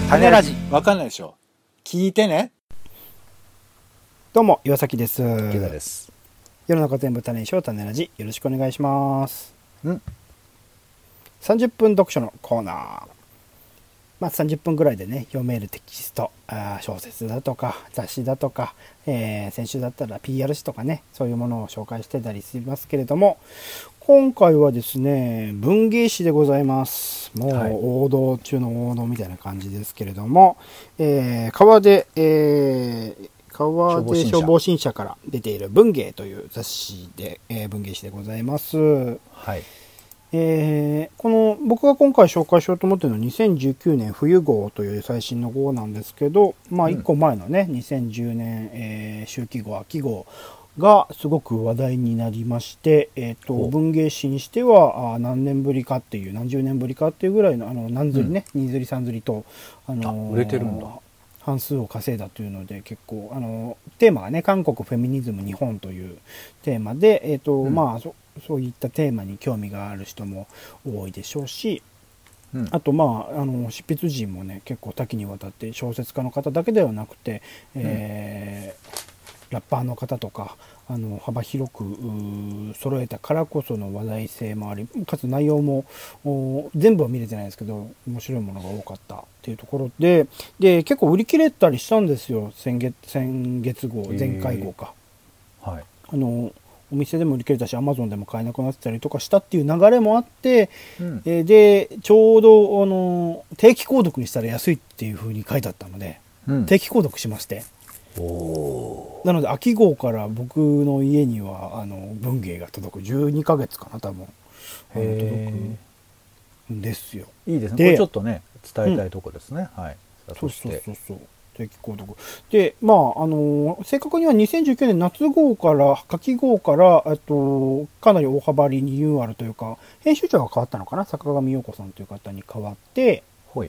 種ラジわかんないでしょ。聞いてね。 どうも岩崎です。 池田です。 世の中全部種にしよう種ラジ、よろしくお願いします。30分読書のコーナー。30分ぐらいでね読めるテキスト、小説だとか雑誌だとか、先週だったら PR 誌とかね、そういうものを紹介してたりしますけれども、今回はですね文芸誌でございます。もう王道中の王道みたいな感じですけれども、川出消防新社から出ている文芸という雑誌で、文芸誌でございます。 はい。 この僕が今回紹介しようと思っているのは2019年冬号という最新の号なんですけど、1個前のね2010年、秋季号秋号がすごく話題になりまして、文芸誌にしては何年ぶりかっていう何十年ぶりかっていうぐらいの何釣りね、2釣り3釣りと売れてるんだ。 半数を稼いだというので、結構テーマがね韓国フェミニズム日本というテーマで、そういったテーマに興味がある人も多いでしょうし、あと執筆陣もね結構多岐にわたって、小説家の方だけではなくて、ラッパーの方とか幅広く揃えたからこその話題性もあり、かつ内容も全部は見れてないですけど面白いものが多かったっていうところで、結構売り切れたりしたんですよ。先月号、前回号か、 はい、 お店でも売り切れたし Amazon でも買えなくなってたりとかしたっていう流れもあって、でちょうど定期購読にしたら安いっていう風に書いてあったので、定期購読しまして、なので秋号から僕の家には文芸が届く。12ヶ月かな多分届くんですよ。 いいですね。これちょっとね伝えたいとこですね。はい。 そう定期購読で、正確には2019年夏号から夏季号からかなり大幅リニューアルというか、編集長が変わったのかな、坂上陽子さんという方に変わって、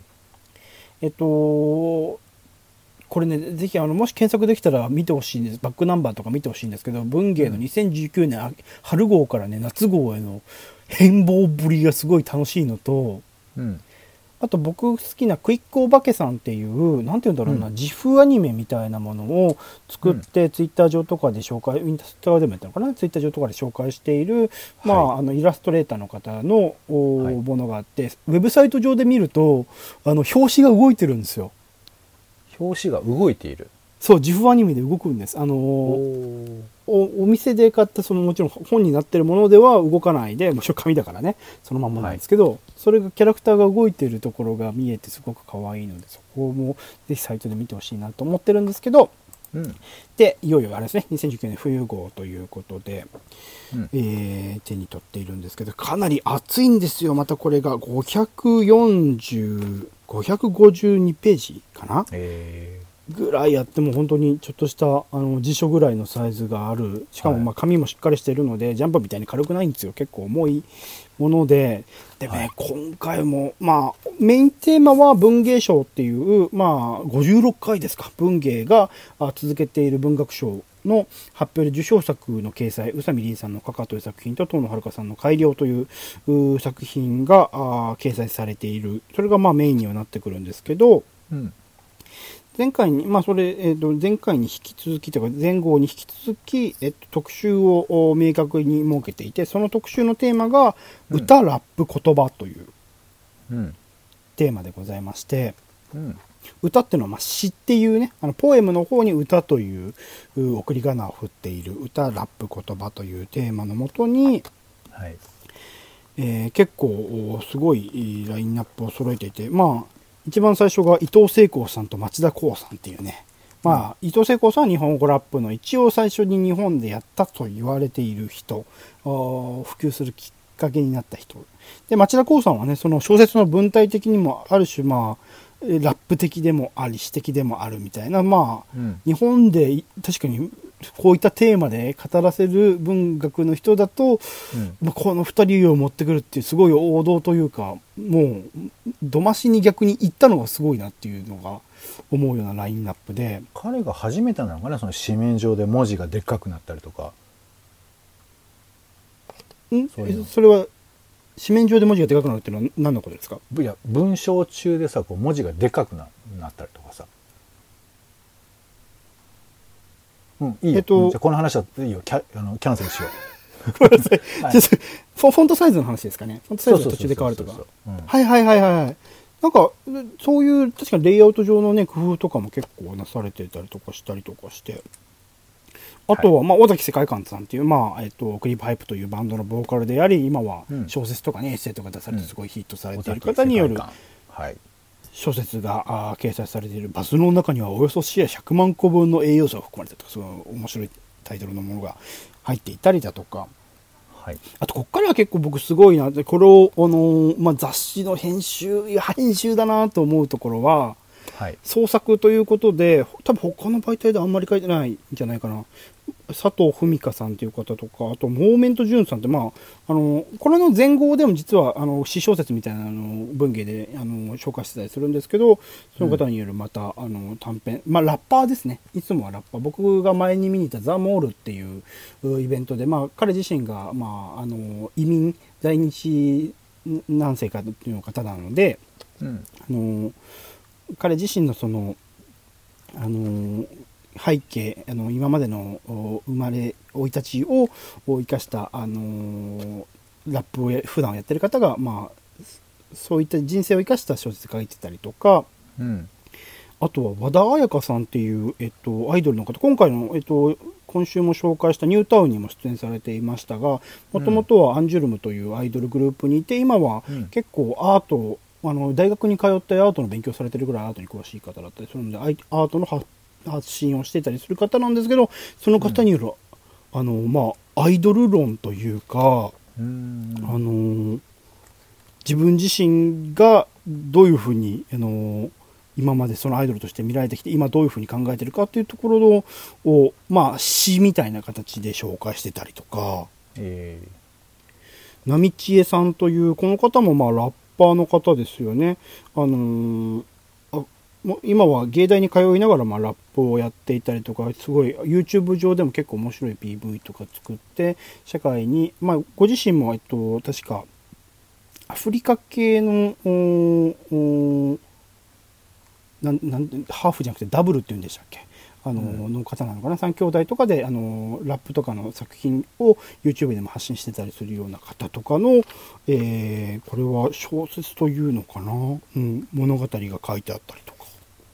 これねぜひもし検索できたら見てほしいんです。バックナンバーとか見てほしいんですけど、文芸の2019年春号からね夏号への変貌ぶりがすごい楽しいのと、あと僕好きなクイックおばけさんっていうなんていうんだろうな、自負アニメみたいなものを作って、ツイッター上とかで紹介、インスタでもやったのかな、ツイッター上とかで紹介している、イラストレーターの方のものがあって、ウェブサイト上で見ると表紙が動いてるんですよ。 表紙が動いている。 そう、自負アニメで動くんです。お店で買ったもちろん本になってるものでは動かないで、もちろん紙だからねそのままなんですけど、それがキャラクターが動いてるところが見えてすごく可愛いので、そこもぜひサイトで見てほしいなと思ってるんですけど、でいよいよあれですね、2019年冬号ということで、手に取っているんですけど、かなり厚いんですよ。またこれが552ページかな、ぐらいあって、も本当にちょっとした辞書ぐらいのサイズがある。しかも紙もしっかりしてるので、ジャンプみたいに軽くないんですよ。結構重いもので、今回もメインテーマは文芸賞っていう、56回ですか、文芸が続けている文学賞の発表で受賞作の掲載、宇佐美凛さんの「かか」という作品と遠野遥さんの「改良」という作品が掲載されている。それがメインにはなってくるんですけど、前回に前回に引き続きというか前号に引き続き、特集を明確に設けていて、その特集のテーマが歌、ラップ、言葉というテーマでございまして、歌っていうのは詩っていうね、ポエムの方に歌という送り仮名を振っている歌、ラップ、言葉というテーマのもとに、結構すごいラインナップを揃えていて、一番最初が伊藤聖光さんと町田光さんっていうね、伊藤聖光さんは日本語ラップの一応最初に日本でやったと言われている人、普及するきっかけになった人で、町田光さんはね、その小説の文体的にもある種ラップ的でもあり詩的でもあるみたいな、日本で確かにこういったテーマで語らせる文学の人だと、この2人を持ってくるっていうすごい王道というか、もうどましに逆に言ったのがすごいなっていうのが思うようなラインナップで、 彼が初めてなのかな、その紙面上で文字がでっかくなったりとか。 それは紙面上で文字がでかくなるっていうのは何のことですか？ いや、文章中でさ、こう文字がでかくなったりとかさ。うん、いいよ。じゃあこの話はいいよ。キャンセルしよごめんなさい。 はいフォントサイズの話ですかね。フォントサイズが途中で変わるとか。はいはいはいはい。なんか、そういう、確かにレイアウト上のね、工夫とかも結構なされてたりとかしたりとかして。あとは、まあ、尾崎世界観さんっていう、まあ、クリープハイプというバンドのボーカルであり、今は小説とかね、エッセイとか出されてすごいヒットされている方による小説が掲載されているバズの中にはおよそ視野100万個分の栄養素が含まれているとか、すごい面白いタイトルのものが入っていたりだとか、 はい、 あとこっからは結構僕すごいなって、これをまあ、雑誌の編集だなと思うところは、はい、創作ということで多分他の媒体であんまり書いてないんじゃないかな。佐藤文香さんという方とか、あとモーメント・ジュンさんって、まあ、これの前後でも実は詩小説みたいな文芸で紹介してたりするんですけど、その方によるまた短編、まあ、ラッパーですね。いつもはラッパー。僕が前に見に行ったザ・モールっていうイベントで、まあ、彼自身が、まあ、移民在日何世かという方なので、彼自身のその背景、今までの生まれ生い立ちを生かした、ラップを普段やってる方が、まあ、そういった人生を生かした小説書いてたりとか、あとは和田彩香さんっていう、アイドルの方、今回の、今週も紹介したニュータウンにも出演されていましたが、もともとはアンジュルムというアイドルグループにいて、今は結構アート、大学に通ってアートの勉強されてるぐらいアートに詳しい方だったりするので、アートの発信をしていたりする方なんですけど、その方による、まあ、アイドル論というか、自分自身がどういうふうに、今までそのアイドルとして見られてきて、今どういうふうに考えてるかっていうところを、まあ、詩みたいな形で紹介してたりとか、波千恵さんという、この方もまあ、ラッパーの方ですよね。今は芸大に通いながらまあラップをやっていたりとか、すごい YouTube 上でも結構面白い PV とか作って社会に、まあ、ご自身も確かアフリカ系のハーフじゃなくてダブルっていうんでしたっけ、の方なのかな、3兄弟とかでラップとかの作品を YouTube でも発信してたりするような方とかの、これは小説というのかな、物語が書いてあったりとか、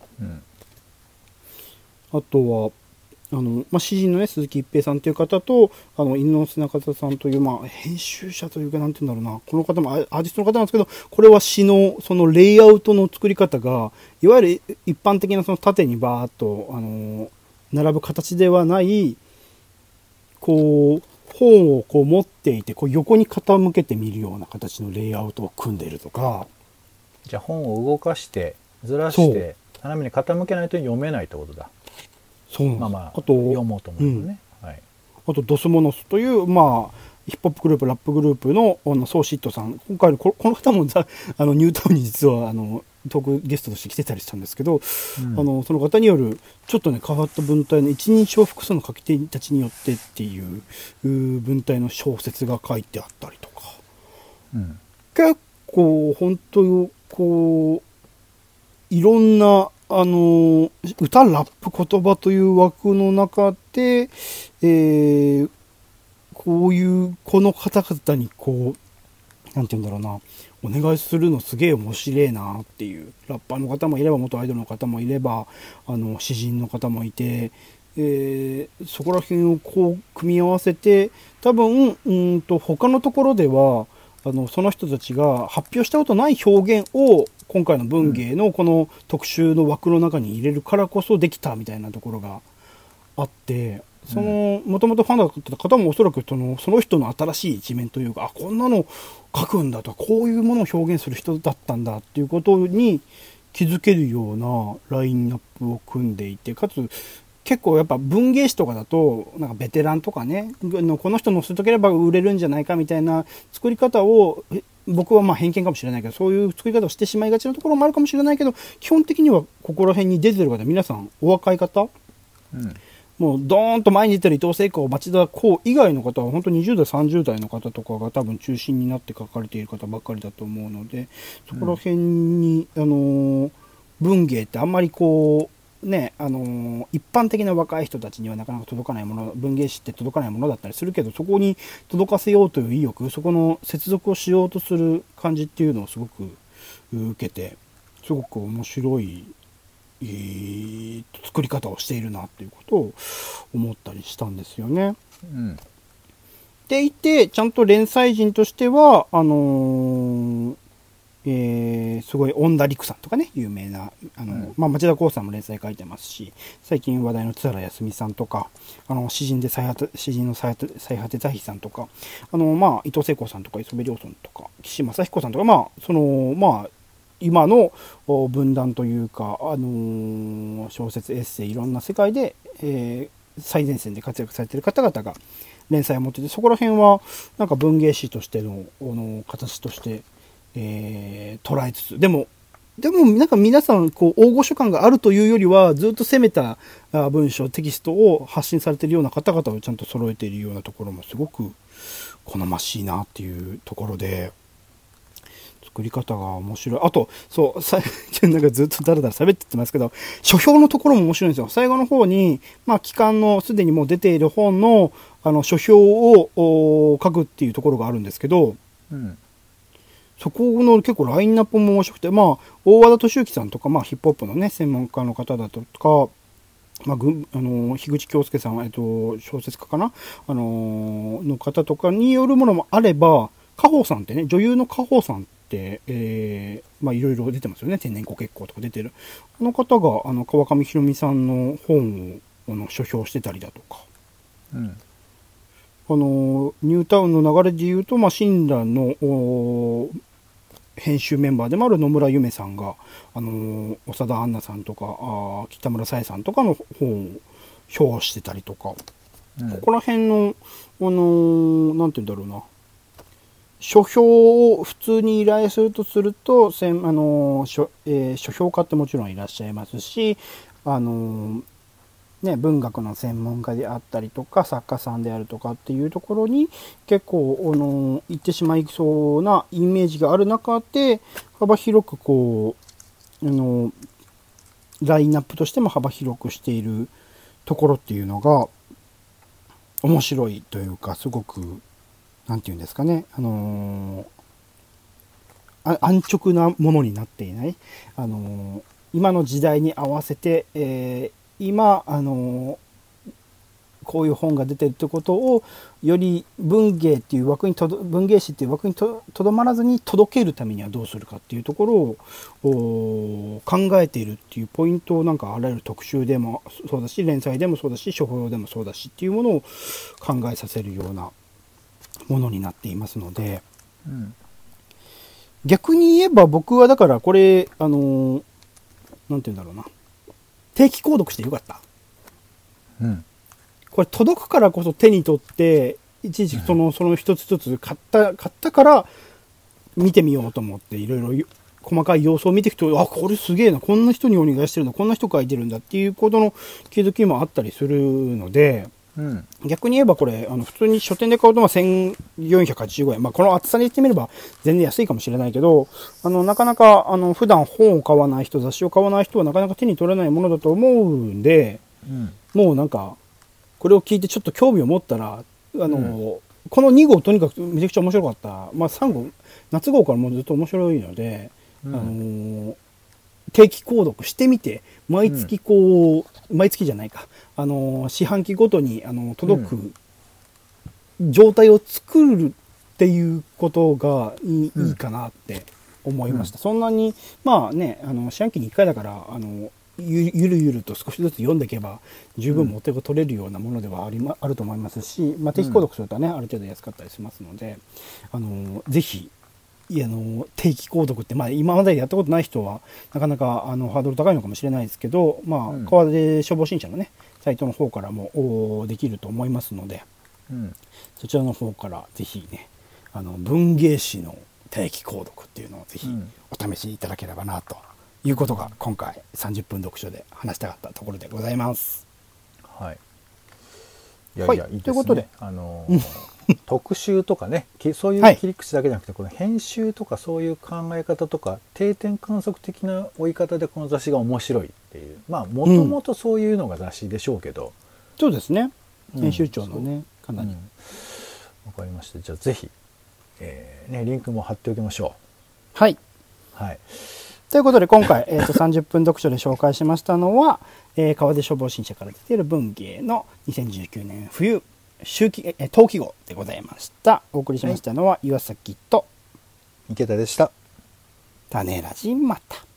あとはまあ、詩人のね鈴木一平さんという方と犬の砂方さんという、まあ、編集者というかなんて言うんだろうな、この方もアーティストの方なんですけど、これは詩のそのレイアウトの作り方がいわゆる一般的なその縦にバーッと並ぶ形ではない、こう本をこう持っていてこう横に傾けてみるような形のレイアウトを組んでいるとか。 じゃあ本を動かしてずらして斜めに傾けないと読めないってことだ。 そうなんです。 まあ、あと読もうと思うね、はい、あとドスモノスという、まあ、ヒップホップグループラップグループのソーシットさん、今回のこの方もニュータウンに実はトークゲストとして来てたりしたんですけど、その方によるちょっとね変わった文体の一人称複数の書き手たちによってっていう文体の小説が書いてあったりとか、結構本当にこういろんな歌、ラップ、言葉という枠の中で、こういうこの方々にこうなんて言うんだろうな、お願いするのすげえ面白いなっていう、ラッパーの方もいれば元アイドルの方もいれば詩人の方もいて、そこら辺をこう組み合わせて、多分他のところではその人たちが発表したことない表現を今回の文芸のこの特集の枠の中に入れるからこそできたみたいなところがあって、もともとファンだった方もおそらくその人の新しい一面というか、こんなの書くんだとか、こういうものを表現する人だったんだっていうことに気づけるようなラインナップを組んでいて、かつ結構やっぱ文芸誌とかだとなんかベテランとかね、この人載せとければ売れるんじゃないかみたいな作り方を、僕はまあ偏見かもしれないけど、そういう作り方をしてしまいがちなところもあるかもしれないけど、基本的にはここら辺に出てる方皆さんお若い方、 もうドーンと前に出てる伊藤聖子、町田光以外の方は本当に20代、30代の方とかが多分中心になって書かれている方ばっかりだと思うので、そこら辺に、文芸ってあんまりこう、ね、一般的な若い人たちにはなかなか届かないもの、文芸誌って届かないものだったりするけど、そこに届かせようという意欲、そこの接続をしようとする感じっていうのをすごく受けて、すごく面白い、作り方をしているなっていうことを思ったりしたんですよね。 うん、 でいて、ちゃんと連載人としては、すごい恩田陸さんとかね、有名な、町田光さんも連載書いてますし、最近話題の津原康美さんとか、詩人の最果て座碑さんとか、伊藤聖子さんとか、磯部良尊とか、岸正彦さんとか、今の分断というか、小説、エッセイ、いろんな世界で、最前線で活躍されている方々が連載を持っていて、そこら辺は、なんか文芸誌としての、形として、捉えつつ、でもなんか皆さんこう大御所感があるというよりは、ずっと攻めた文章テキストを発信されているような方々をちゃんと揃えているようなところもすごく好ましいなっていうところで、作り方が面白い。あとなんかずっとだらだら喋ってますけど、書評のところも面白いんですよ。最後の方に期間のすでにもう出ている本の書評を書くっていうところがあるんですけど、そこの結構ラインナップも面白くて、大和田敏之さんとか、ヒップホップのね、専門家の方だとか、樋口京介さん、小説家かなの方とかによるものもあれば、加穂さんってね、女優の加穂さんって、いろいろ出てますよね。天然湖結構とか出てる。あの方が、川上弘美さんの本を、書評してたりだとか。ニュータウンの流れで言うと、親鸞の編集メンバーでもある野村夢さんが、長田杏奈さんとか北村沙耶さんとかの本を評してたりとか、ここら辺の、なんて言うんだろうな、書評を普通に依頼するとすると、書評家ってもちろんいらっしゃいますし、文学の専門家であったりとか作家さんであるとかっていうところに結構行ってしまいそうなイメージがある中で、幅広くこうラインナップとしても幅広くしているところっていうのが面白いというか、すごくなんていうんですかね、安直なものになっていない、今の時代に合わせて、今こういう本が出てるってことをより文芸っていう枠に文芸誌っていう枠にとどまらずに届けるためにはどうするかっていうところを考えているっていうポイントを、なんかあらゆる特集でもそうだし、連載でもそうだし、書評でもそうだしっていうものを考えさせるようなものになっていますので、逆に言えば僕はだからこれなんて言うんだろうな、定期購読してよかった。これ届くからこそ手に取って、いちいちその一つ一つ買ったから見てみようと思って、いろいろ細かい要素を見ていくと、これすげえな、こんな人にお願いしてるんだ、こんな人書いてるんだっていうことの気づきもあったりするので、逆に言えばこれ普通に書店で買うと1485円、この厚さに言ってみれば全然安いかもしれないけど、なかなか普段本を買わない人、雑誌を買わない人はなかなか手に取れないものだと思うんで、もうなんかこれを聞いてちょっと興味を持ったら、この2号とにかくめちゃくちゃ面白かった。3号夏号からもうずっと面白いので、定期購読してみて、毎月毎月じゃないか、四半期ごとに届く状態を作るっていうことがいいかなって思いました。そんなに四半期に1回だからゆるゆると少しずつ読んでいけば十分お手が取れるようなものではあると思いますし、定期購読するとね、ある程度安かったりしますので、ぜひ定期購読って、今までやったことない人はなかなかハードル高いのかもしれないですけど、川出消防新社のねサイトの方からもできると思いますので、そちらの方からぜひね、文芸誌の定期購読っていうのをぜひお試しいただければなということが、今回30分読書で話したかったところでございます。 はい。 いやいや、 はいいいですね。 ということで特集とかね、そういう切り口だけじゃなくて、この編集とかそういう考え方とか定点観測的な追い方でこの雑誌が面白いっていう、まあもともとそういうのが雑誌でしょうけど、 そうですね。編集長のね、かなり。 わかりました。じゃあぜひ、ね、リンクも貼っておきましょはい。 う。はい。 ということで今回、30分読書で紹介しましたのは、川出消防新社から出ている文芸の2019年冬冬季号でございました。お送りしましたのは岩崎と池田でした。 種ラジまた。